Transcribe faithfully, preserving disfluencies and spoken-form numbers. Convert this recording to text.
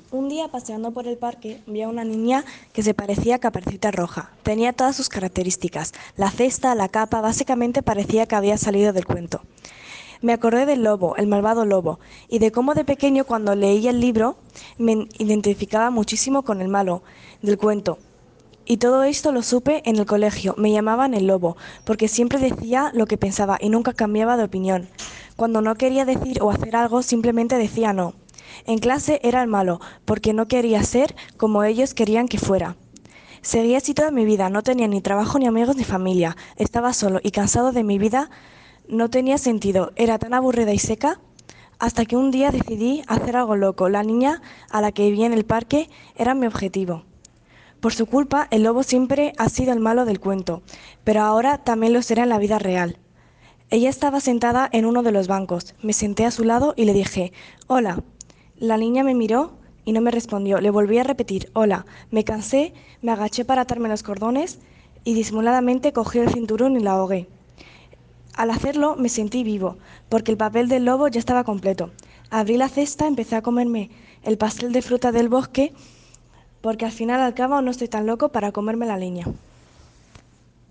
Un día, paseando por el parque, vi a una niña que se parecía a Caperucita Roja. Tenía todas sus características. La cesta, la capa, básicamente parecía que había salido del cuento. Me acordé del lobo, el malvado lobo, y de cómo de pequeño, cuando leía el libro, me identificaba muchísimo con el malo del cuento. Y todo esto lo supe en el colegio. Me llamaban el lobo, porque siempre decía lo que pensaba y nunca cambiaba de opinión. Cuando no quería decir o hacer algo, simplemente decía no. En clase era el malo, porque no quería ser como ellos querían que fuera. Seguí así toda mi vida, no tenía ni trabajo, ni amigos, ni familia. Estaba solo y cansado de mi vida. No tenía sentido, era tan aburrida y seca. Hasta que un día decidí hacer algo loco. La niña a la que vi en el parque era mi objetivo. Por su culpa, el lobo siempre ha sido el malo del cuento, pero ahora también lo será en la vida real. Ella estaba sentada en uno de los bancos. Me senté a su lado y le dije, hola. La niña me miró y no me respondió. Le volví a repetir, hola. Me cansé, me agaché para atarme los cordones y disimuladamente cogí el cinturón y la ahogué. Al hacerlo me sentí vivo, porque el papel del lobo ya estaba completo. Abrí la cesta, empecé a comerme el pastel de fruta del bosque, porque al final al cabo no estoy tan loco para comerme la leña.